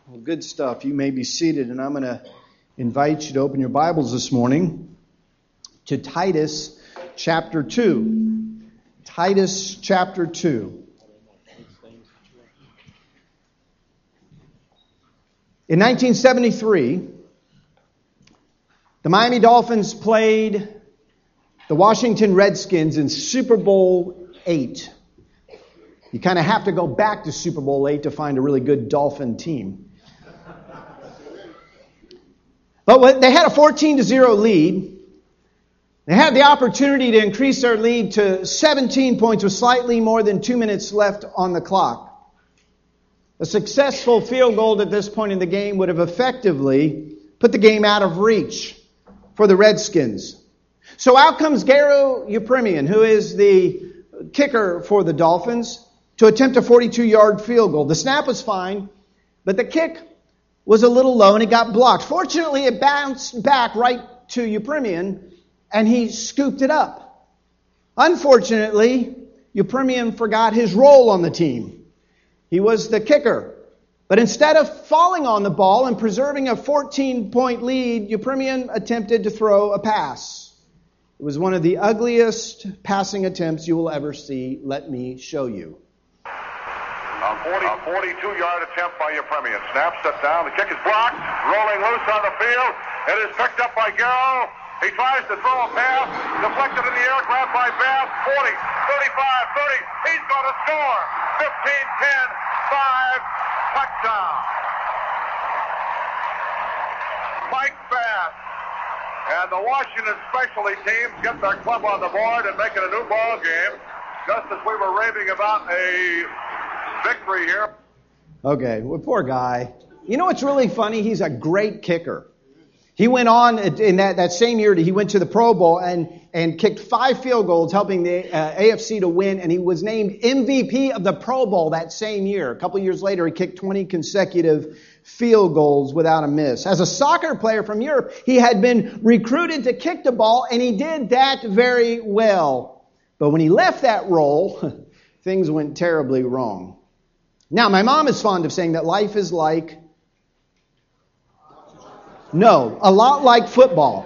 Well, good stuff. You may be seated, and I'm going to invite you to open your Bibles this morning to Titus chapter 2. Titus chapter 2. In 1973, the Miami Dolphins played the Washington Redskins in Super Bowl VIII. You kind of have to go back to Super Bowl VIII to find a really good Dolphin team. But they had a 14-0 lead. They had the opportunity to increase their lead to 17 points with slightly more than 2 minutes left on the clock. A successful field goal at this point in the game would have effectively put the game out of reach for the Redskins. So out comes Garo Yepremian, who is the kicker for the Dolphins, to attempt a 42-yard field goal. The snap was fine, but the kick was a little low and it got blocked. Fortunately, it bounced back right to Yepremian and he scooped it up. Unfortunately, Yepremian forgot his role on the team. He was the kicker. But instead of falling on the ball and preserving a 14-point lead, Yepremian attempted to throw a pass. It was one of the ugliest passing attempts you will ever see. Let me show you. A 42-yard attempt by Yepremian. Snap, set down. The kick is blocked. Rolling loose on the field. It is picked up by Garo. He tries to throw a pass. Deflected in the air. Grabbed by Bass. 40, 35, 30. He's going to score. 15, 10, 5. Touchdown. Mike Bass. And the Washington specialty teams get their club on the board and make it a new ball game. Just as we were raving about a victory here. Okay, well, poor guy. You know what's really funny? He's a great kicker. He went on in that same year, he went to the Pro Bowl and kicked 5 field goals, helping the AFC to win, and he was named MVP of the Pro Bowl that same year. A couple years later, he kicked 20 consecutive field goals without a miss. As a soccer player from Europe, he had been recruited to kick the ball, and he did that very well. But when he left that role, things went terribly wrong. Now, my mom is fond of saying that life is like... No, a lot like football.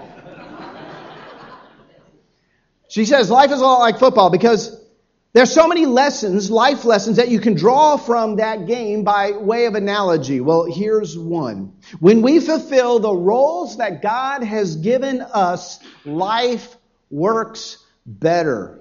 She says life is a lot like football because there's so many lessons, life lessons, that you can draw from that game by way of analogy. Well, here's one. When we fulfill the roles that God has given us, life works better.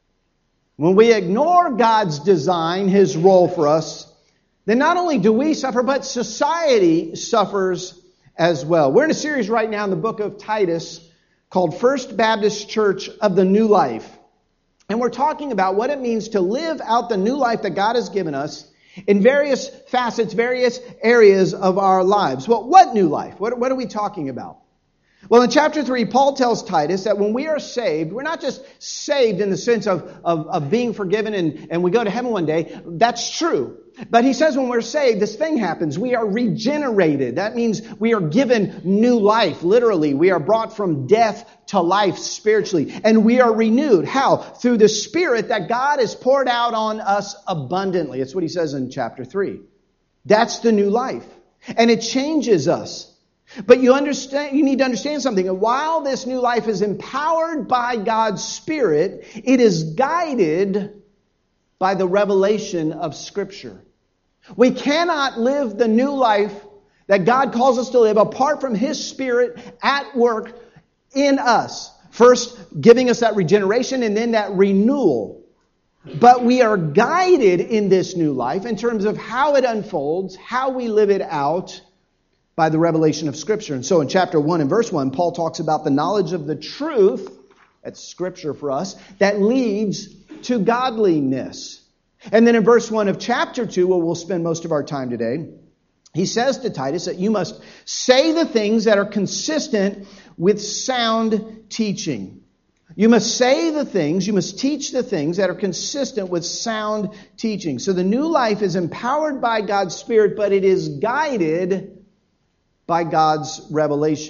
When we ignore God's design, His role for us, then not only do we suffer, but society suffers as well. We're in a series right now in the book of Titus called First Baptist Church of the New Life. And we're talking about what it means to live out the new life that God has given us in various facets, various areas of our lives. Well, what new life? What are we talking about? Well, in chapter 3, Paul tells Titus that when we are saved, we're not just saved in the sense of being forgiven and we go to heaven one day. That's true. But he says when we're saved, this thing happens. We are regenerated. That means we are given new life, literally. We are brought from death to life spiritually. And we are renewed. How? Through the Spirit that God has poured out on us abundantly. That's what he says in chapter 3. That's the new life. And it changes us. But you need to understand something. While this new life is empowered by God's Spirit, it is guided by the revelation of Scripture. We cannot live the new life that God calls us to live apart from His Spirit at work in us. First, giving us that regeneration and then that renewal. But we are guided in this new life in terms of how it unfolds, how we live it out, by the revelation of Scripture. And so in chapter 1 and verse 1, Paul talks about the knowledge of the truth, that's Scripture for us, that leads to godliness. And then in verse 1 of chapter 2, where we'll spend most of our time today, he says to Titus that you must say the things that are consistent with sound teaching. You must say the things, you must teach the things that are consistent with sound teaching. So the new life is empowered by God's Spirit, but it is guided by God's revelation.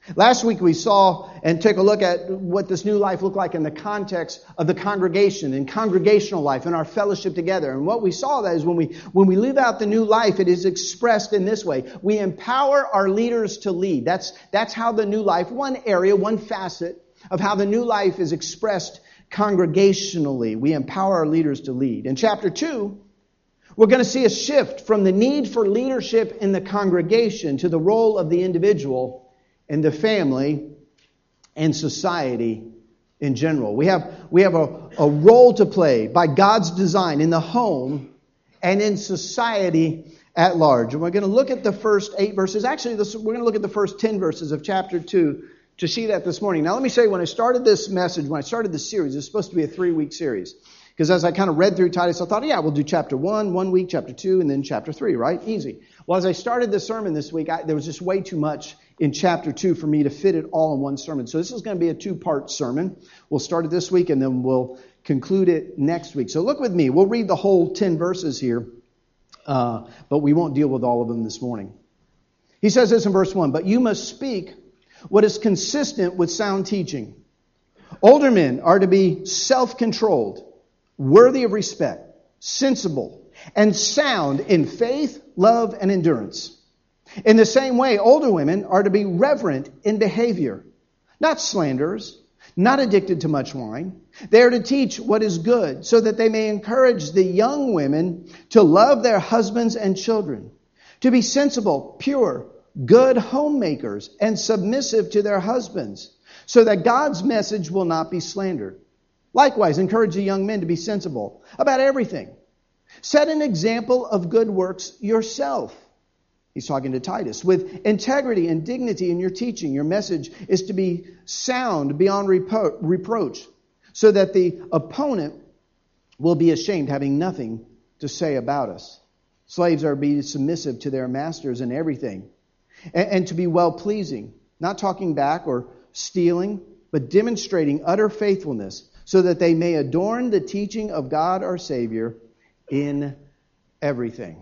Last week we saw and took a look at what this new life looked like in the context of the congregation and congregational life and our fellowship together. And what we saw that is when we live out the new life, it is expressed in this way. We empower our leaders to lead. That's how the new life, one area, one facet of how the new life is expressed congregationally. We empower our leaders to lead. In chapter 2, we're going to see a shift from the need for leadership in the congregation to the role of the individual in the family and society in general. We have a role to play by God's design in the home and in society at large. And we're going to look at the first 8 verses. Actually, we're going to look at the first 10 verses of chapter 2 to see that this morning. Now, let me say, when I started this message, when I started this series, it's supposed to be a 3-week series. Because as I kind of read through Titus, I thought, yeah, we'll do chapter 1, 1 week, chapter 2, and then chapter 3, right? Easy. Well, as I started the sermon this week, there was just way too much in chapter 2 for me to fit it all in one sermon. So this is going to be a 2-part sermon. We'll start it this week, and then we'll conclude it next week. So look with me. We'll read the whole 10 verses here, but we won't deal with all of them this morning. He says this in verse 1, "But you must speak what is consistent with sound teaching. Older men are to be self-controlled, worthy of respect, sensible, and sound in faith, love, and endurance. In the same way, older women are to be reverent in behavior, not slanderers, not addicted to much wine. They are to teach what is good, so that they may encourage the young women to love their husbands and children, to be sensible, pure, good homemakers, and submissive to their husbands, so that God's message will not be slandered. Likewise, encourage the young men to be sensible about everything. Set an example of good works yourself." He's talking to Titus. "With integrity and dignity in your teaching. Your message is to be sound beyond reproach, so that the opponent will be ashamed, having nothing to say about us. Slaves are to be submissive to their masters in everything, and to be well-pleasing, not talking back or stealing, but demonstrating utter faithfulness, so that they may adorn the teaching of God our Savior in everything."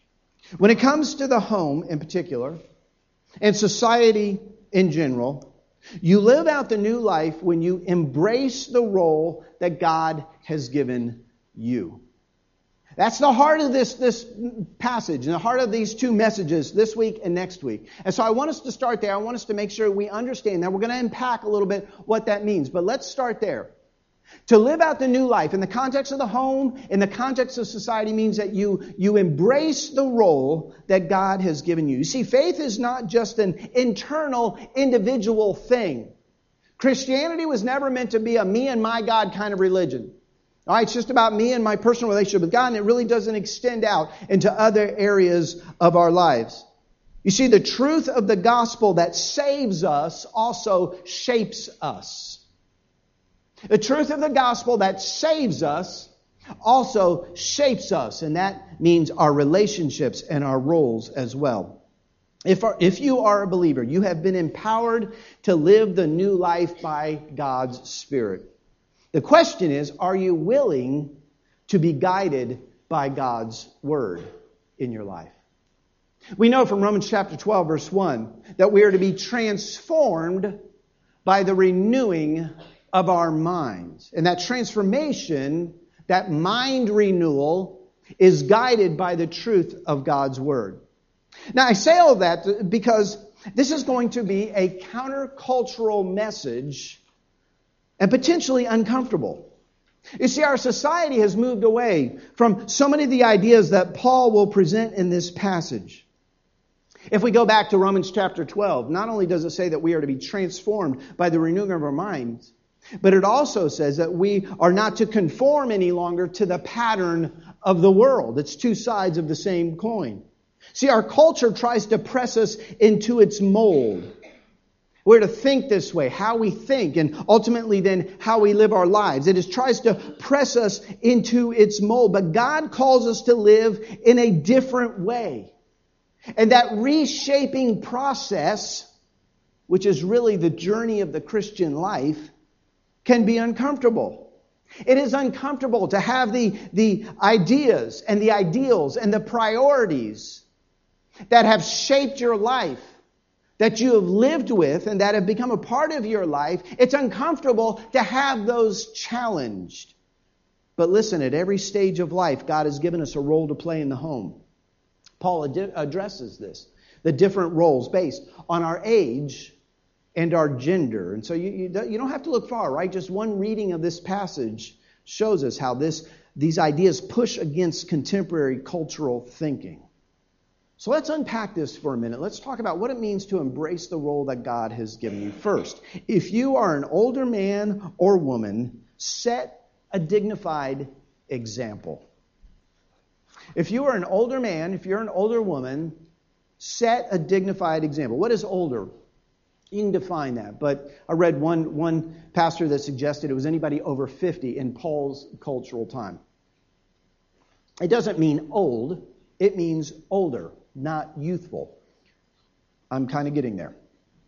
When it comes to the home in particular, and society in general, you live out the new life when you embrace the role that God has given you. That's the heart of this passage, and the heart of these 2 messages this week and next week. And so I want us to start there. I want us to make sure we understand that. We're going to unpack a little bit what that means. But let's start there. To live out the new life in the context of the home, in the context of society, means that you embrace the role that God has given you. You see, faith is not just an internal, individual thing. Christianity was never meant to be a me and my God kind of religion. All right, it's just about me and my personal relationship with God, and it really doesn't extend out into other areas of our lives. You see, the truth of the gospel that saves us also shapes us. The truth of the gospel that saves us also shapes us, and that means our relationships and our roles as well. If you are a believer, you have been empowered to live the new life by God's Spirit. The question is, are you willing to be guided by God's Word in your life? We know from Romans chapter 12, verse 1, that we are to be transformed by the renewing of our minds. And that transformation, that mind renewal, is guided by the truth of God's Word. Now, I say all that because this is going to be a countercultural message and potentially uncomfortable. You see, our society has moved away from so many of the ideas that Paul will present in this passage. If we go back to Romans chapter 12, not only does it say that we are to be transformed by the renewing of our minds, but it also says that we are not to conform any longer to the pattern of the world. It's 2 sides of the same coin. See, our culture tries to press us into its mold. We're to think this way, how we think, and ultimately then how we live our lives. It tries to press us into its mold, but God calls us to live in a different way. And that reshaping process, which is really the journey of the Christian life, can be uncomfortable. It is uncomfortable to have the ideas and the ideals and the priorities that have shaped your life that you have lived with and that have become a part of your life, it's uncomfortable to have those challenged. But listen, at every stage of life, God has given us a role to play in the home. Paul addresses this, the different roles based on our age and our gender. And so you don't have to look far, right? Just one reading of this passage shows us how these ideas push against contemporary cultural thinking. So let's unpack this for a minute. Let's talk about what it means to embrace the role that God has given you. First, if you are an older man or woman, set a dignified example. If you are an older man, if you're an older woman, set a dignified example. What is older? You can define that. But I read one pastor that suggested it was anybody over 50 in Paul's cultural time. It doesn't mean old. It means older, not youthful. I'm kind of getting there.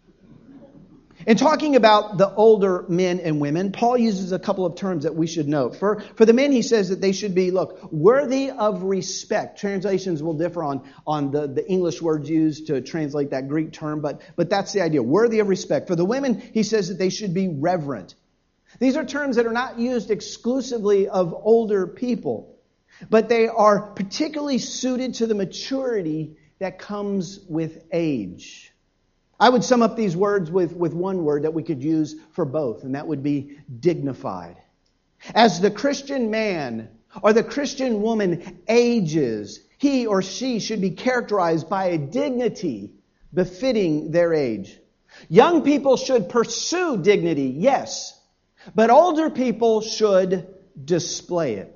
In talking about the older men and women, Paul uses a couple of terms that we should note. For the men, he says that they should be, worthy of respect. Translations will differ on the English words used to translate that Greek term, but that's the idea, worthy of respect. For the women, he says that they should be reverent. These are terms that are not used exclusively of older people, but they are particularly suited to the maturity that comes with age. I would sum up these words with one word that we could use for both, and that would be dignified. As the Christian man or the Christian woman ages, he or she should be characterized by a dignity befitting their age. Young people should pursue dignity, yes, but older people should display it.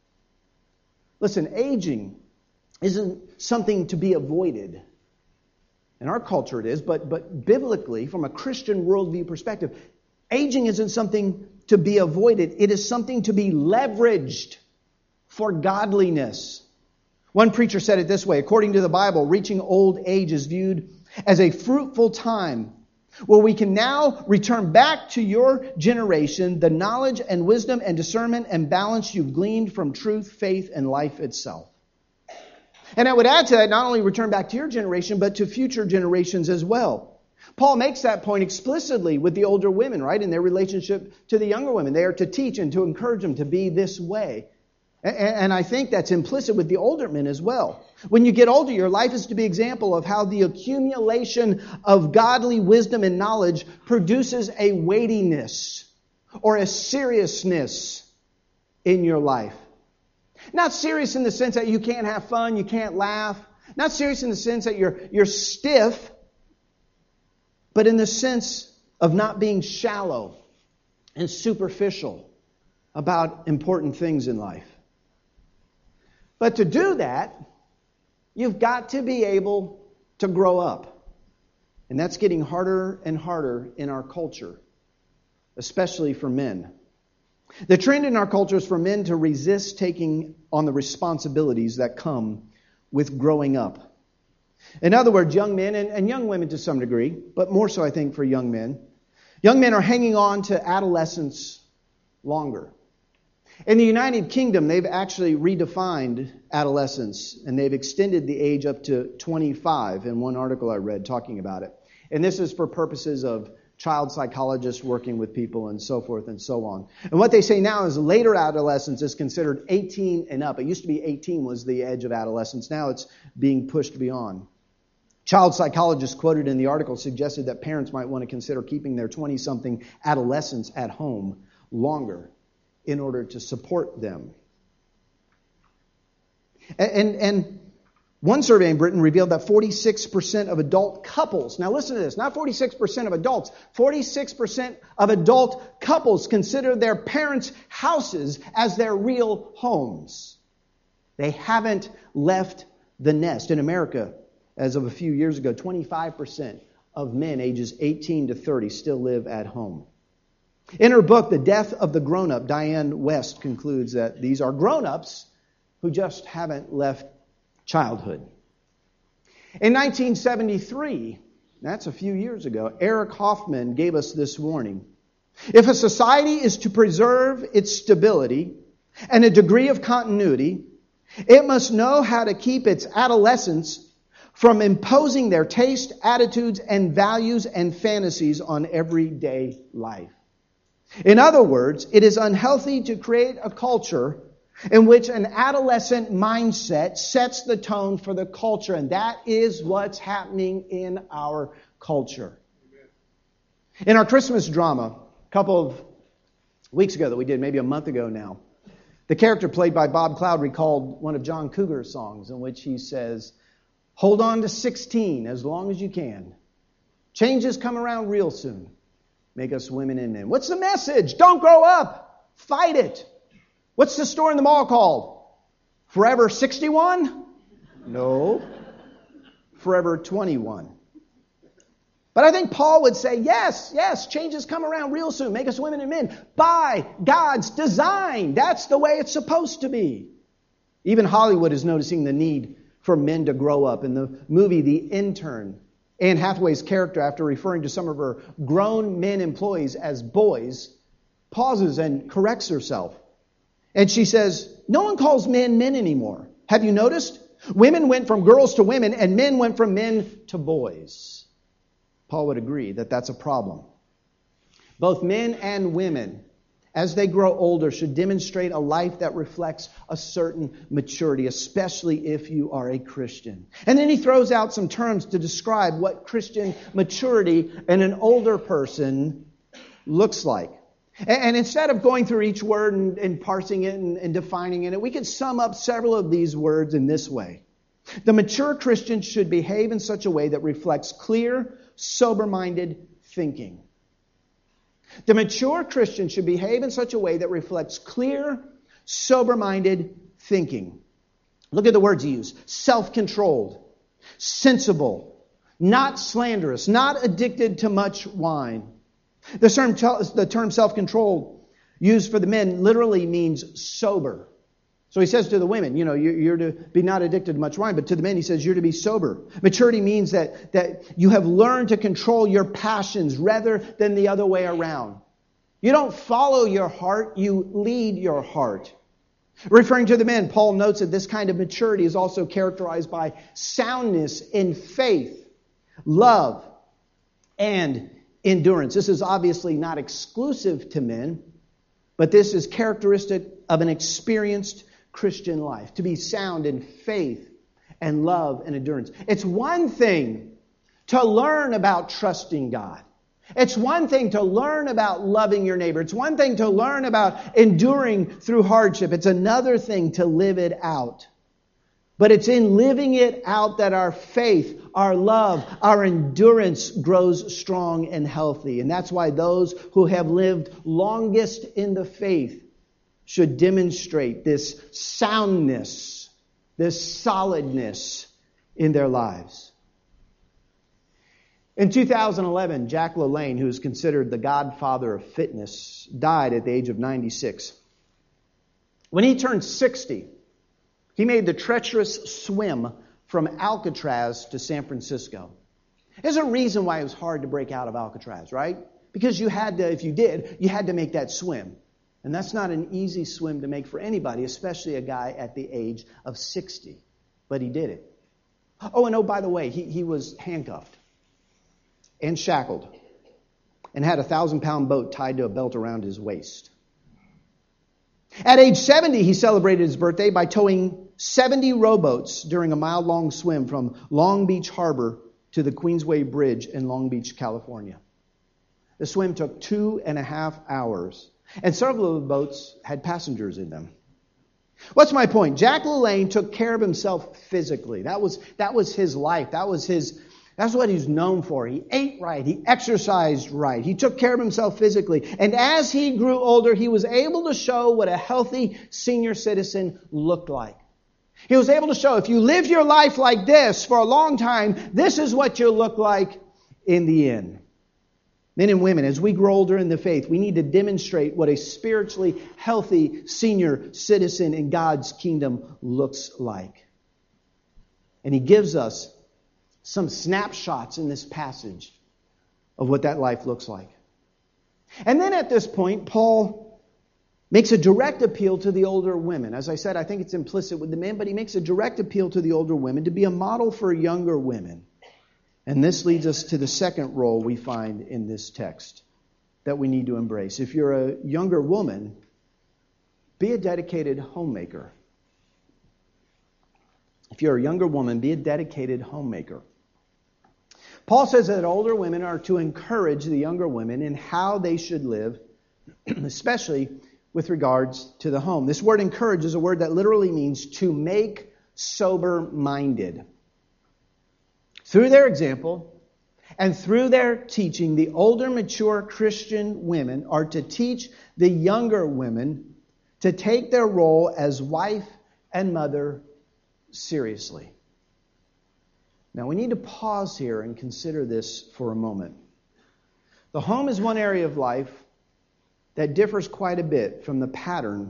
Listen, aging isn't something to be avoided. In our culture it is, but biblically, from a Christian worldview perspective, aging isn't something to be avoided. It is something to be leveraged for godliness. One preacher said it this way: according to the Bible, reaching old age is viewed as a fruitful time where we can now return back to your generation the knowledge and wisdom and discernment and balance you've gleaned from truth, faith, and life itself. And I would add to that, not only return back to your generation, but to future generations as well. Paul makes that point explicitly with the older women, right? In their relationship to the younger women. They are to teach and to encourage them to be this way. And I think that's implicit with the older men as well. When you get older, your life is to be an example of how the accumulation of godly wisdom and knowledge produces a weightiness or a seriousness in your life. Not serious in the sense that you can't have fun, you can't laugh. Not serious in the sense that you're stiff, but in the sense of not being shallow and superficial about important things in life. But to do that, you've got to be able to grow up. And that's getting harder and harder in our culture, especially for men. The trend in our culture is for men to resist taking on the responsibilities that come with growing up. In other words, young men and young women to some degree, but more so I think for young men are hanging on to adolescence longer. In the United Kingdom, they've actually redefined adolescence, and they've extended the age up to 25 in one article I read talking about it. And this is for purposes of child psychologists working with people and so forth and so on. And what they say now is later adolescence is considered 18 and up. It used to be 18 was the edge of adolescence. Now it's being pushed beyond. Child psychologists quoted in the article suggested that parents might want to consider keeping their 20-something adolescents at home longer in order to support them. And one survey in Britain revealed that 46% of adult couples, now listen to this, not 46% of adults, 46% of adult couples consider their parents' houses as their real homes. They haven't left the nest. In America, as of a few years ago, 25% of men ages 18 to 30 still live at home. In her book, The Death of the Grown-Up, Diane West concludes that these are grown-ups who just haven't left childhood. In 1973, that's a few years ago, Eric Hoffman gave us this warning. If a society is to preserve its stability and a degree of continuity, it must know how to keep its adolescents from imposing their taste, attitudes, and values and fantasies on everyday life. In other words, it is unhealthy to create a culture in which an adolescent mindset sets the tone for the culture, and that is what's happening in our culture. In our Christmas drama, a couple of weeks ago that we did, maybe a month ago now, the character played by Bob Cloud recalled one of John Cougar's songs in which he says, "Hold on to 16 as long as you can. Changes come around real soon. Make us women and men." What's the message? Don't grow up. Fight it. What's the store in the mall called? Forever 61? No. Forever 21. But I think Paul would say, yes, changes come around real soon. Make us women and men by God's design. That's the way it's supposed to be. Even Hollywood is noticing the need for men to grow up. In the movie The Intern, Anne Hathaway's character, after referring to some of her grown men employees as boys, pauses and corrects herself. And she says, "No one calls men men anymore. Have you noticed? Women went from girls to women and men went from men to boys." Paul would agree that that's a problem. Both men and women, as they grow older, should demonstrate a life that reflects a certain maturity, especially if you are a Christian. And then he throws out some terms to describe what Christian maturity in an older person looks like. And instead of going through each word and parsing it and defining it, we could sum up several of these words in this way. The mature Christian should behave in such a way that reflects clear, sober-minded thinking. The mature Christian should behave in such a way that reflects clear, sober-minded thinking. Look at the words he used. Self-controlled, sensible, not slanderous, not addicted to much wine. The term self-controlled used for the men literally means sober. So he says to the women, you're to be not addicted to much wine. But to the men, he says you're to be sober. Maturity means that you have learned to control your passions rather than the other way around. You don't follow your heart, you lead your heart. Referring to the men, Paul notes that this kind of maturity is also characterized by soundness in faith, love, and endurance. This is obviously not exclusive to men, but this is characteristic of an experienced Christian life, to be sound in faith and love and endurance. It's one thing to learn about trusting God. It's one thing to learn about loving your neighbor. It's one thing to learn about enduring through hardship. It's another thing to live it out. But it's in living it out that our faith, our love, our endurance grows strong and healthy. And that's why those who have lived longest in the faith should demonstrate this soundness, this solidness in their lives. In 2011, Jack LaLanne, who is considered the godfather of fitness, died at the age of 96. When he turned 60, he made the treacherous swim from Alcatraz to San Francisco. There's a reason why it was hard to break out of Alcatraz, right? Because you had to, if you did, you had to make that swim. And that's not an easy swim to make for anybody, especially a guy at the age of 60. But he did it. Oh, by the way, he was handcuffed and shackled and had a 1,000-pound boat tied to a belt around his waist. At age 70, he celebrated his birthday by towing 70 rowboats during a mile-long swim from Long Beach Harbor to the Queensway Bridge in Long Beach, California. The swim took 2.5 hours, and several of the boats had passengers in them. What's my point? Jack LaLanne took care of himself physically. That was his life. That's what he's known for. He ate right. He exercised right. He took care of himself physically. And as he grew older, he was able to show what a healthy senior citizen looked like. He was able to show, if you live your life like this for a long time, this is what you'll look like in the end. Men and women, as we grow older in the faith, we need to demonstrate what a spiritually healthy senior citizen in God's kingdom looks like. And he gives us some snapshots in this passage of what that life looks like. And then at this point, Paul makes a direct appeal to the older women. As I said, I think it's implicit with the men, but he makes a direct appeal to the older women to be a model for younger women. And this leads us to the second role we find in this text that we need to embrace. If you're a younger woman, be a dedicated homemaker. If you're a younger woman, be a dedicated homemaker. Paul says that older women are to encourage the younger women in how they should live, especially with regards to the home. This word encourage is a word that literally means to make sober-minded. Through their example and through their teaching, the older, mature Christian women are to teach the younger women to take their role as wife and mother seriously. Now, we need to pause here and consider this for a moment. The home is one area of life that differs quite a bit from the pattern.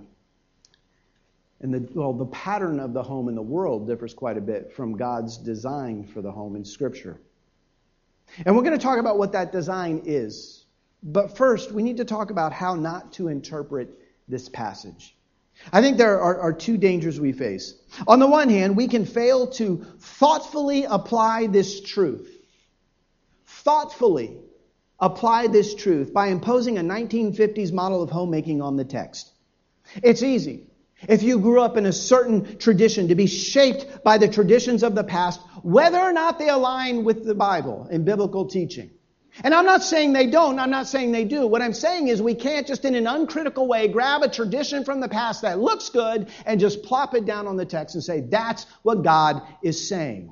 And the pattern of the home in the world differs quite a bit from God's design for the home in Scripture. And we're going to talk about what that design is. But first, we need to talk about how not to interpret this passage. I think there are two dangers we face. On the one hand, we can fail to thoughtfully apply this truth. Thoughtfully apply this truth by imposing a 1950s model of homemaking on the text. It's easy, if you grew up in a certain tradition, to be shaped by the traditions of the past, whether or not they align with the Bible and biblical teaching. And I'm not saying they don't. I'm not saying they do. What I'm saying is we can't just in an uncritical way grab a tradition from the past that looks good and just plop it down on the text and say, that's what God is saying.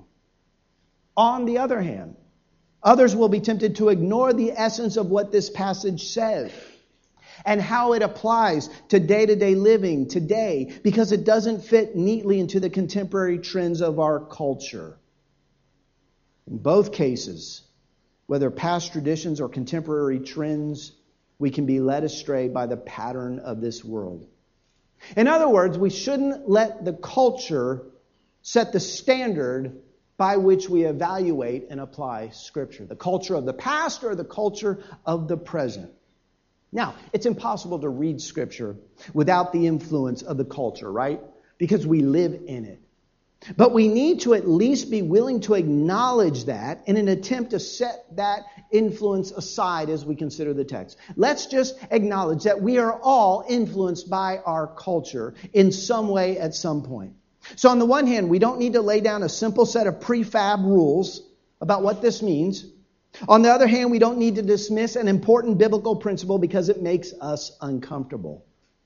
On the other hand, others will be tempted to ignore the essence of what this passage says and how it applies to day-to-day living today because it doesn't fit neatly into the contemporary trends of our culture. In both cases, whether past traditions or contemporary trends, we can be led astray by the pattern of this world. In other words, we shouldn't let the culture set the standard by which we evaluate and apply Scripture. The culture of the past or the culture of the present. Now, it's impossible to read Scripture without the influence of the culture, right? Because we live in it. But we need to at least be willing to acknowledge that in an attempt to set that influence aside as we consider the text. Let's just acknowledge that we are all influenced by our culture in some way at some point. So on the one hand, we don't need to lay down a simple set of prefab rules about what this means. On the other hand, we don't need to dismiss an important biblical principle because it makes us uncomfortable.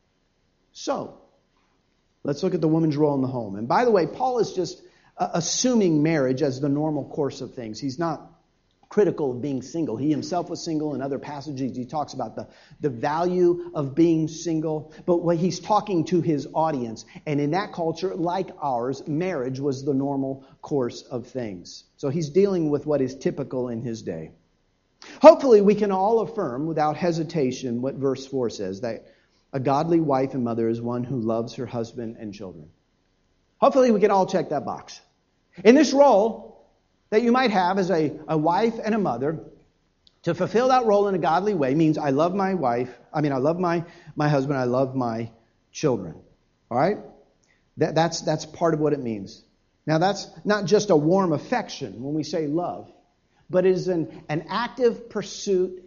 So, let's look at the woman's role in the home. And by the way, Paul is just assuming marriage as the normal course of things. He's not critical of being single. He himself was single. In other passages, he talks about the value of being single. But when he's talking to his audience, and in that culture, like ours, marriage was the normal course of things. So he's dealing with what is typical in his day. Hopefully, we can all affirm without hesitation what verse 4 says, that a godly wife and mother is one who loves her husband and children. Hopefully we can all check that box. In this role that you might have as a wife and a mother, to fulfill that role in a godly way means I love my wife, I love my husband, I love my children. All right? That's part of what it means. Now that's not just a warm affection when we say love, but it is an active pursuit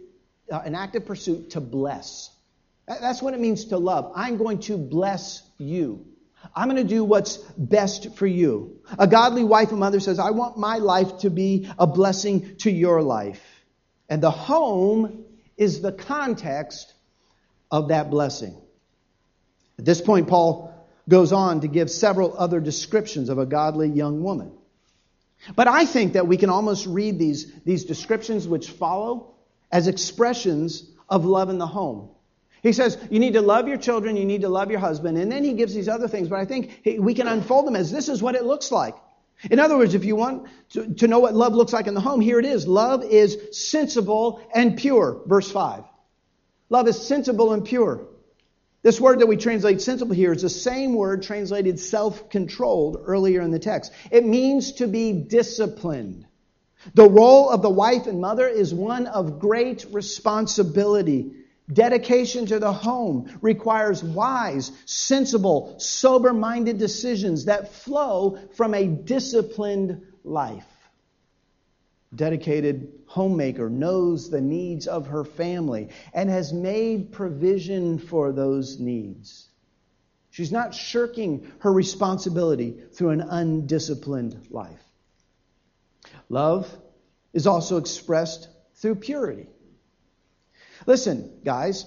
to bless. That's what it means to love. I'm going to bless you. I'm going to do what's best for you. A godly wife and mother says, I want my life to be a blessing to your life. And the home is the context of that blessing. At this point, Paul goes on to give several other descriptions of a godly young woman. But I think that we can almost read these descriptions which follow as expressions of love in the home. He says, you need to love your children, you need to love your husband, and then he gives these other things, but I think we can unfold them as this is what it looks like. In other words, if you want to know what love looks like in the home, here it is. Love is sensible and pure, verse 5. Love is sensible and pure. This word that we translate sensible here is the same word translated self-controlled earlier in the text. It means to be disciplined. The role of the wife and mother is one of great responsibility Dedication to the home requires wise, sensible, sober-minded decisions that flow from a disciplined life. Dedicated homemaker knows the needs of her family and has made provision for those needs. She's not shirking her responsibility through an undisciplined life. Love is also expressed through purity. Listen, guys,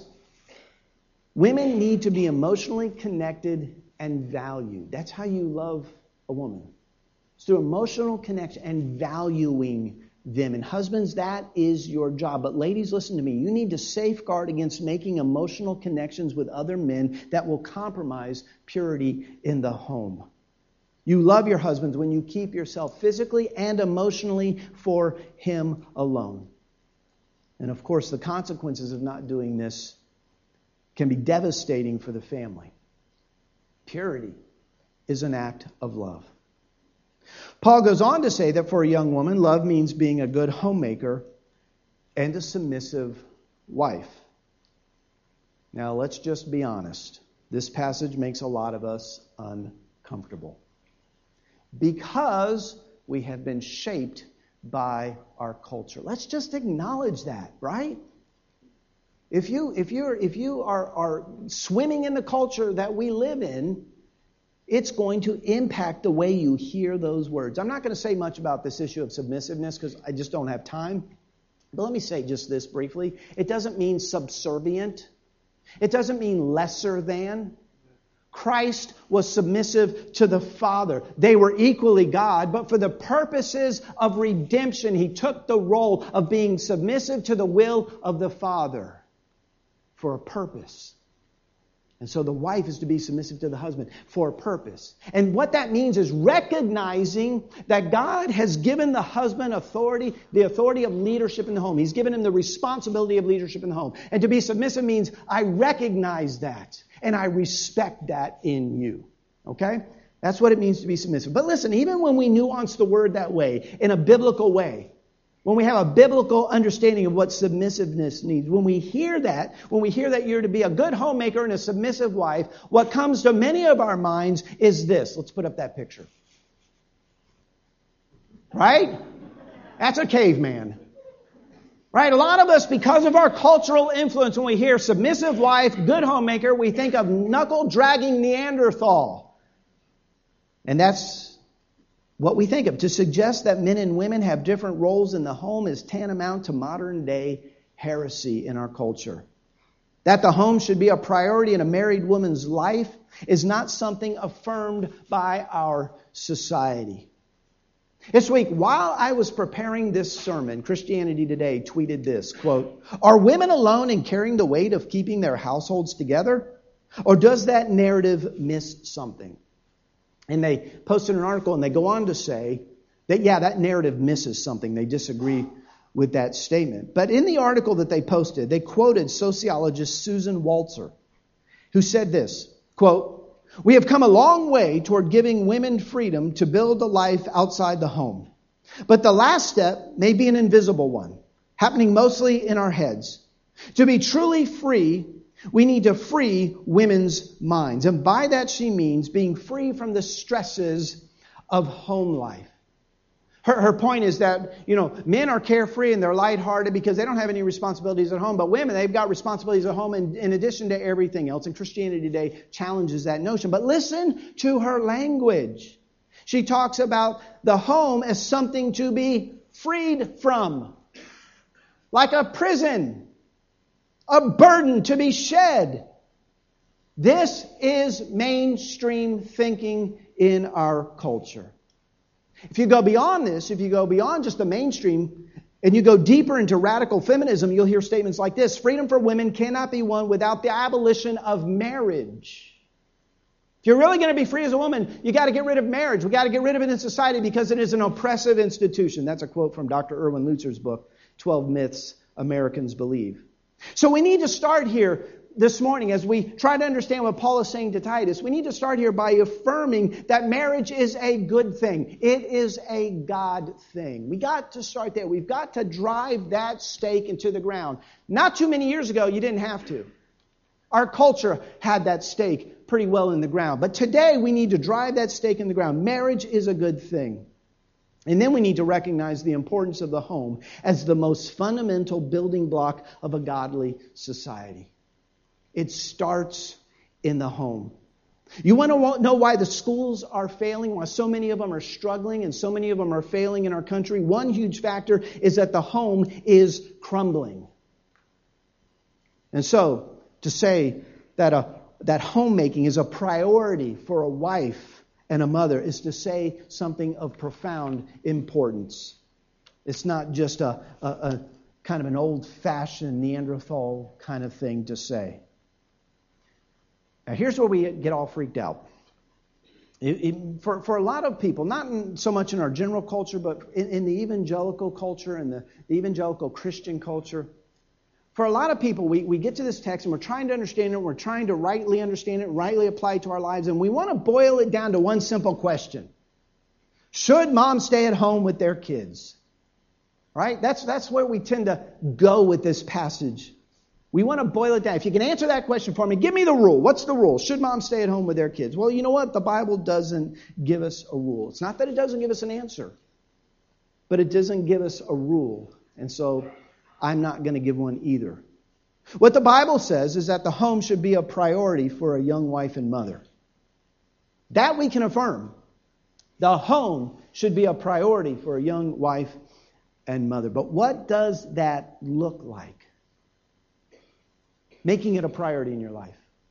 women need to be emotionally connected and valued. That's how you love a woman. It's through emotional connection and valuing them. And husbands, that is your job. But ladies, listen to me. You need to safeguard against making emotional connections with other men that will compromise purity in the home. You love your husbands when you keep yourself physically and emotionally for him alone. And of course, the consequences of not doing this can be devastating for the family. Purity is an act of love. Paul goes on to say that for a young woman, love means being a good homemaker and a submissive wife. Now, let's just be honest. This passage makes a lot of us uncomfortable because we have been shaped by our culture. Let's just acknowledge that, right? If you are swimming in the culture that we live in, it's going to impact the way you hear those words. I'm not going to say much about this issue of submissiveness because I just don't have time. But let me say just this briefly. It doesn't mean subservient. It doesn't mean lesser than. Christ was submissive to the Father. They were equally God, but for the purposes of redemption, He took the role of being submissive to the will of the Father for a purpose. And so the wife is to be submissive to the husband for a purpose. And what that means is recognizing that God has given the husband authority, the authority of leadership in the home. He's given him the responsibility of leadership in the home. And to be submissive means I recognize that and I respect that in you. Okay? That's what it means to be submissive. But listen, even when we nuance the word that way, in a biblical way, when we have a biblical understanding of what submissiveness means, when we hear that you're to be a good homemaker and a submissive wife, what comes to many of our minds is this. Let's put up that picture. Right? That's a caveman. Right? A lot of us, because of our cultural influence, when we hear submissive wife, good homemaker, we think of knuckle-dragging Neanderthal. And that's what we think of. To suggest that men and women have different roles in the home is tantamount to modern day heresy in our culture. That the home should be a priority in a married woman's life is not something affirmed by our society. This week, while I was preparing this sermon, Christianity Today tweeted this, quote, "Are women alone in carrying the weight of keeping their households together? Or does that narrative miss something?" And they posted an article and they go on to say that, that narrative misses something. They disagree with that statement. But in the article that they posted, they quoted sociologist Susan Waltzer, who said this, quote, "We have come a long way toward giving women freedom to build a life outside the home. But the last step may be an invisible one, happening mostly in our heads. To be truly free, we need to free women's minds." And by that she means being free from the stresses of home life. Her point is that, men are carefree and they're lighthearted because they don't have any responsibilities at home. But women, they've got responsibilities at home in addition to everything else. And Christianity Today challenges that notion. But listen to her language. She talks about the home as something to be freed from. Like a prison. A burden to be shed. This is mainstream thinking in our culture. If you go beyond this, if you go beyond just the mainstream, and you go deeper into radical feminism, you'll hear statements like this: freedom for women cannot be won without the abolition of marriage. If you're really going to be free as a woman, you got to get rid of marriage. We got to get rid of it in society because it is an oppressive institution. That's a quote from Dr. Erwin Lutzer's book, 12 Myths Americans Believe. So we need to start here this morning, as we try to understand what Paul is saying to Titus, we need to start here by affirming that marriage is a good thing. It is a God thing. We got to start there. We've got to drive that stake into the ground. Not too many years ago, you didn't have to. Our culture had that stake pretty well in the ground. But today, we need to drive that stake in the ground. Marriage is a good thing. And then we need to recognize the importance of the home as the most fundamental building block of a godly society. It starts in the home. You want to know why the schools are failing, why so many of them are struggling and so many of them are failing in our country? One huge factor is that the home is crumbling. And so, to say that homemaking is a priority for a wife and a mother is to say something of profound importance. It's not just a kind of an old-fashioned Neanderthal kind of thing to say. Now, here's where we get all freaked out. For a lot of people, not so much in our general culture, but in the evangelical culture and the evangelical Christian culture, for a lot of people, we get to this text and we're trying to understand it, we're trying to rightly understand it, rightly apply it to our lives, and we want to boil it down to one simple question. Should mom stay at home with their kids? Right? That's where we tend to go with this passage. We want to boil it down. If you can answer that question for me, give me the rule. What's the rule? Should mom stay at home with their kids? Well, you know what? The Bible doesn't give us a rule. It's not that it doesn't give us an answer, but it doesn't give us a rule. And so I'm not going to give one either. What the Bible says is that the home should be a priority for a young wife and mother. That we can affirm. The home should be a priority for a young wife and mother. But what does that look like? Making it a priority in your life.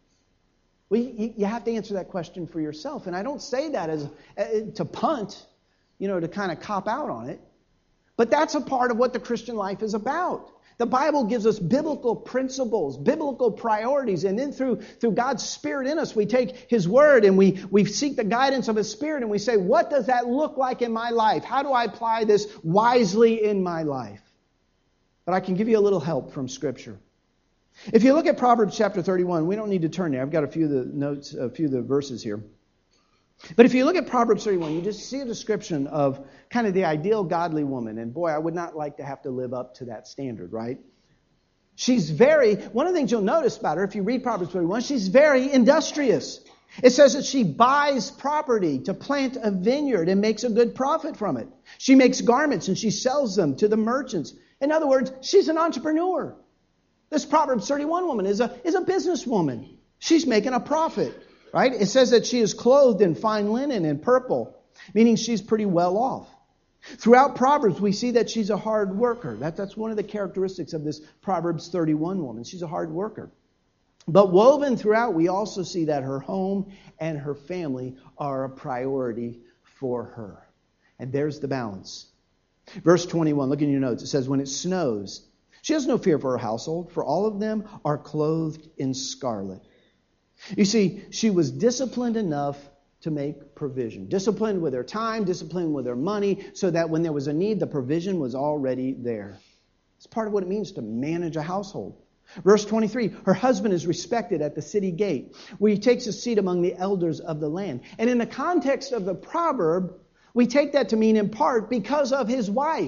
Well, you have to answer that question for yourself. And I don't say that as to punt, to kind of cop out on it. But that's a part of what the Christian life is about. The Bible gives us biblical principles, biblical priorities, and then through God's Spirit in us, we take His Word and we seek the guidance of His Spirit and we say, what does that look like in my life? How do I apply this wisely in my life? But I can give you a little help from Scripture. If you look at Proverbs chapter 31, we don't need to turn there. I've got a few of the notes, a few of the verses here. But if you look at Proverbs 31, you just see a description of kind of the ideal godly woman. And boy, I would not like to have to live up to that standard, right? One of the things you'll notice about her, if you read Proverbs 31, she's very industrious. It says that she buys property to plant a vineyard and makes a good profit from it. She makes garments and she sells them to the merchants. In other words, she's an entrepreneur. This Proverbs 31 woman is a businesswoman. She's making a profit, right? It says that she is clothed in fine linen and purple, meaning she's pretty well off. Throughout Proverbs, we see that she's a hard worker. That's one of the characteristics of this Proverbs 31 woman. She's a hard worker. But woven throughout, we also see that her home and her family are a priority for her. And there's the balance. Verse 21, look in your notes. It says, when it snows, she has no fear for her household, for all of them are clothed in scarlet. You see, she was disciplined enough to make provision. Disciplined with her time, disciplined with her money, so that when there was a need, the provision was already there. It's part of what it means to manage a household. Verse 23, her husband is respected at the city gate, where he takes a seat among the elders of the land. And in the context of the proverb, we take that to mean in part because of his wife.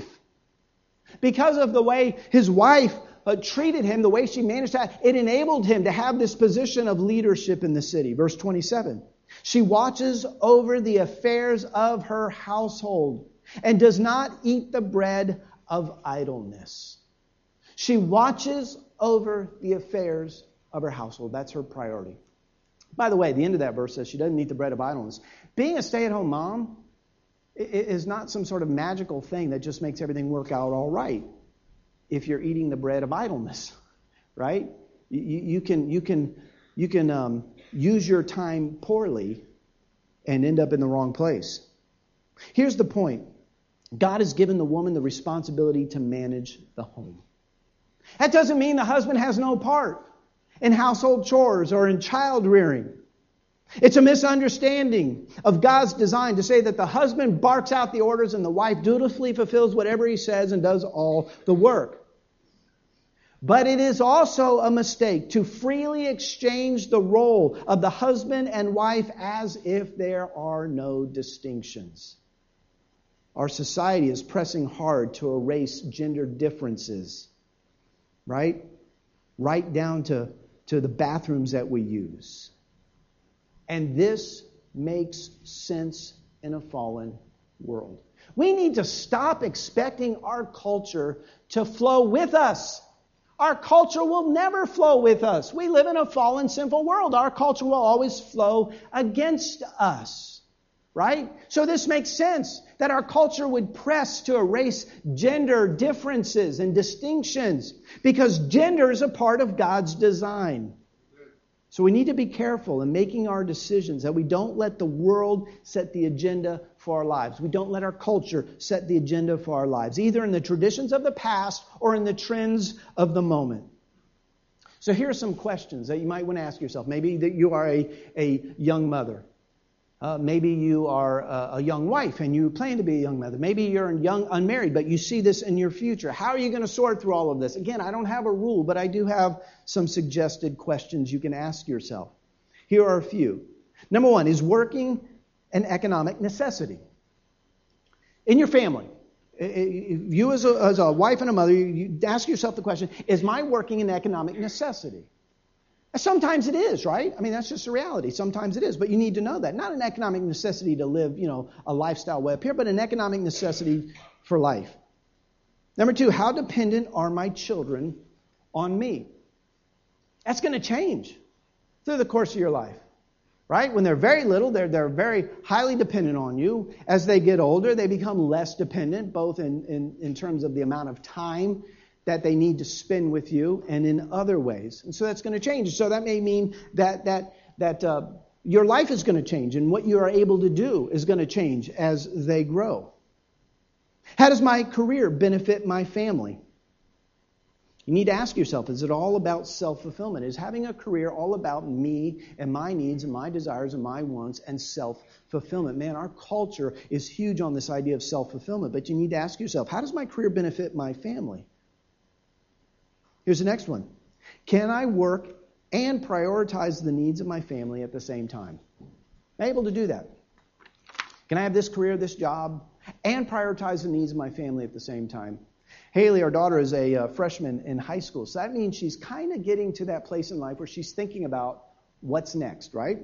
Because of the way his wife treated him, the way she managed that, it enabled him to have this position of leadership in the city. Verse 27, she watches over the affairs of her household and does not eat the bread of idleness. She watches over the affairs of her household. That's her priority. By the way, the end of that verse says she doesn't eat the bread of idleness. Being a stay-at-home mom is not some sort of magical thing that just makes everything work out all right if you're eating the bread of idleness, right? You can use your time poorly and end up in the wrong place. Here's the point. God has given the woman the responsibility to manage the home. That doesn't mean the husband has no part in household chores or in child rearing. It's a misunderstanding of God's design to say that the husband barks out the orders and the wife dutifully fulfills whatever he says and does all the work. But it is also a mistake to freely exchange the role of the husband and wife as if there are no distinctions. Our society is pressing hard to erase gender differences, right? Right down to the bathrooms that we use. And this makes sense in a fallen world. We need to stop expecting our culture to flow with us. Our culture will never flow with us. We live in a fallen, sinful world. Our culture will always flow against us. Right? So this makes sense that our culture would press to erase gender differences and distinctions because gender is a part of God's design. So we need to be careful in making our decisions that we don't let the world set the agenda for our lives. We don't let our culture set the agenda for our lives, either in the traditions of the past or in the trends of the moment. So here are some questions that you might want to ask yourself. Maybe that you are a young mother. Maybe you are a young wife and you plan to be a young mother. Maybe you're young, unmarried, but you see this in your future. How are you going to sort through all of this? Again, I don't have a rule, but I do have some suggested questions you can ask yourself. Here are a few. Number one, is working an economic necessity? In your family, you as a wife and a mother, you ask yourself the question, is my working an economic necessity? Sometimes it is, right? I mean, that's just a reality. Sometimes it is, but you need to know that. Not an economic necessity to live, a lifestyle way up here, but an economic necessity for life. Number two, how dependent are my children on me? That's going to change through the course of your life, right? When they're very little, they're very highly dependent on you. As they get older, they become less dependent, both in terms of the amount of time that they need to spend with you and in other ways. And so that's going to change. So that may mean that your life is going to change and what you are able to do is going to change as they grow. How does my career benefit my family? You need to ask yourself, is it all about self-fulfillment? Is having a career all about me and my needs and my desires and my wants and self-fulfillment? Man, our culture is huge on this idea of self-fulfillment, but you need to ask yourself, how does my career benefit my family? Here's the next one. Can I work and prioritize the needs of my family at the same time? Am I able to do that? Can I have this career, this job, and prioritize the needs of my family at the same time? Haley, our daughter, is a freshman in high school. So that means she's kind of getting to that place in life where she's thinking about what's next, right?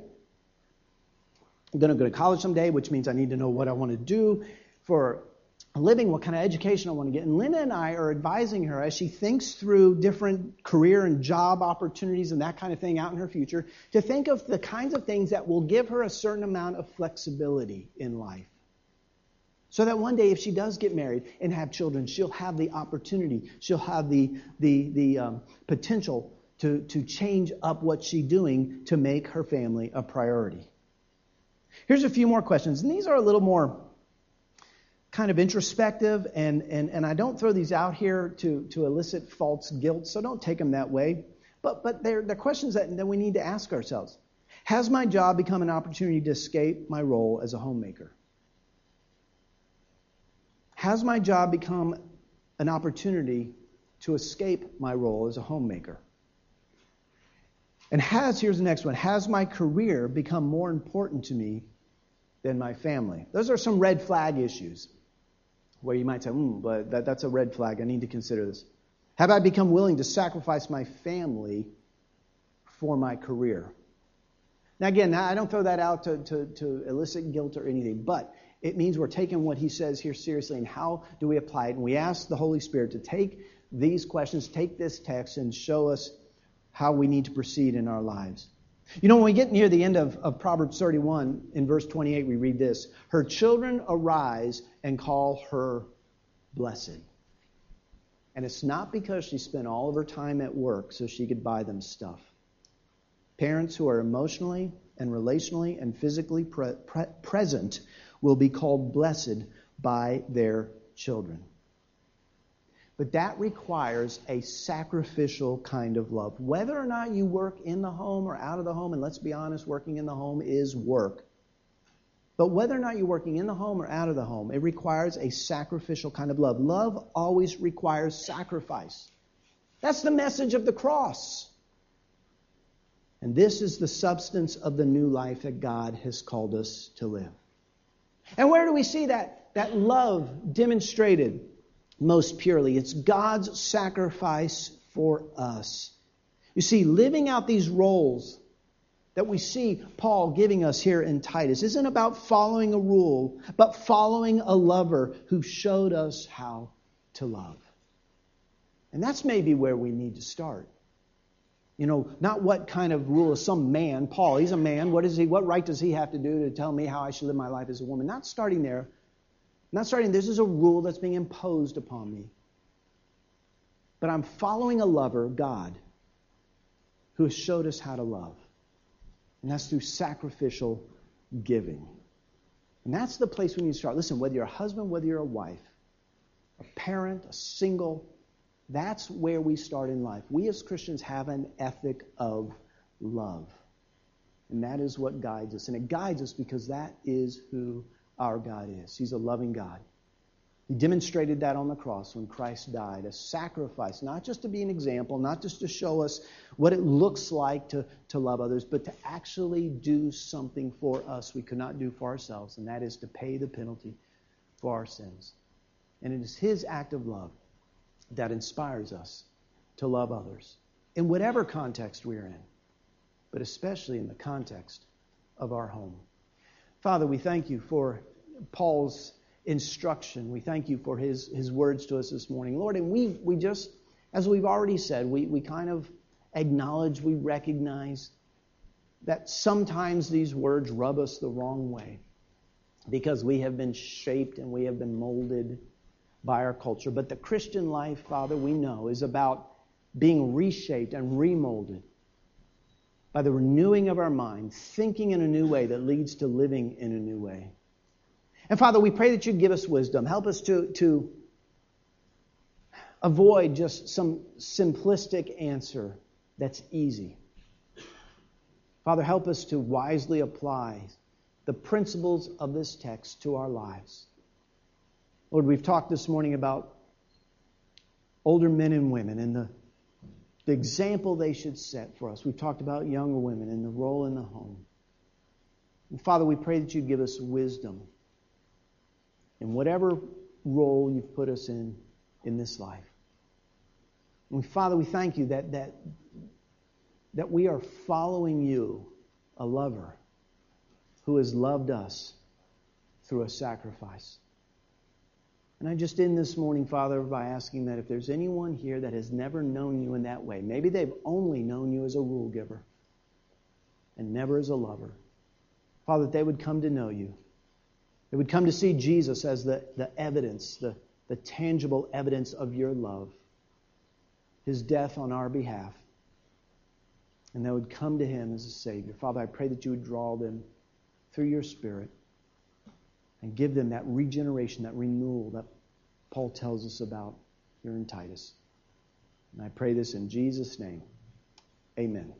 I'm going to go to college someday, which means I need to know what I want to do for a living, what kind of education I want to get. And Linda and I are advising her as she thinks through different career and job opportunities and that kind of thing out in her future to think of the kinds of things that will give her a certain amount of flexibility in life. So that one day if she does get married and have children, she'll have the opportunity, she'll have the potential to change up what she's doing to make her family a priority. Here's a few more questions, and these are a little more kind of introspective, and I don't throw these out here to elicit false guilt, so don't take them that way. But they're questions that we need to ask ourselves. Has my job become an opportunity to escape my role as a homemaker? Has my job become an opportunity to escape my role as a homemaker? And here's the next one, has my career become more important to me than my family? Those are some red flag issues where you might say, but that's a red flag. I need to consider this. Have I become willing to sacrifice my family for my career? Now again, I don't throw that out to elicit guilt or anything, but it means we're taking what he says here seriously, and how do we apply it? And we ask the Holy Spirit to take these questions, take this text, and show us how we need to proceed in our lives. When we get near the end of Proverbs 31, in verse 28, we read this: her children arise and call her blessed. And it's not because she spent all of her time at work so she could buy them stuff. Parents who are emotionally and relationally and physically present will be called blessed by their children. But that requires a sacrificial kind of love. Whether or not you work in the home or out of the home, and let's be honest, working in the home is work. But whether or not you're working in the home or out of the home, it requires a sacrificial kind of love. Love always requires sacrifice. That's the message of the cross. And this is the substance of the new life that God has called us to live. And where do we see that love demonstrated most purely? It's God's sacrifice for us. You see, living out these roles that we see Paul giving us here in Titus isn't about following a rule, but following a lover who showed us how to love. And that's maybe where we need to start. You know, not what kind of rule is some man, Paul, he's a man, what right does he have to do to tell me how I should live my life as a woman? Not starting there. This is a rule that's being imposed upon me. But I'm following a lover, God, who has showed us how to love. And that's through sacrificial giving. And that's the place we need to start. Listen, whether you're a husband, whether you're a wife, a parent, a single, that's where we start in life. We as Christians have an ethic of love. And that is what guides us. And it guides us because that is who our God is. He's a loving God. He demonstrated that on the cross when Christ died, a sacrifice, not just to be an example, not just to show us what it looks like to love others, but to actually do something for us we could not do for ourselves, and that is to pay the penalty for our sins. And it is His act of love that inspires us to love others in whatever context we're in, but especially in the context of our home. Father, we thank you for Paul's instruction. We thank you for his words to us this morning. Lord, and we just, as we've already said, we kind of acknowledge, we recognize that sometimes these words rub us the wrong way because we have been shaped and we have been molded by our culture. But the Christian life, Father, we know is about being reshaped and remolded by the renewing of our mind, thinking in a new way that leads to living in a new way. And Father, we pray that you'd give us wisdom. Help us to avoid just some simplistic answer that's easy. Father, help us to wisely apply the principles of this text to our lives. Lord, we've talked this morning about older men and women and the example they should set for us. We've talked about younger women and the role in the home. And Father, we pray that you'd give us wisdom in whatever role you've put us in this life. And Father, we thank you that we are following you, a lover who has loved us through a sacrifice. And I just end this morning, Father, by asking that if there's anyone here that has never known you in that way, maybe they've only known you as a rule giver and never as a lover, Father, that they would come to know you. They would come to see Jesus as the evidence, the tangible evidence of your love, His death on our behalf. And they would come to Him as a Savior. Father, I pray that you would draw them through your Spirit and give them that regeneration, that renewal that Paul tells us about here in Titus. And I pray this in Jesus' name. Amen.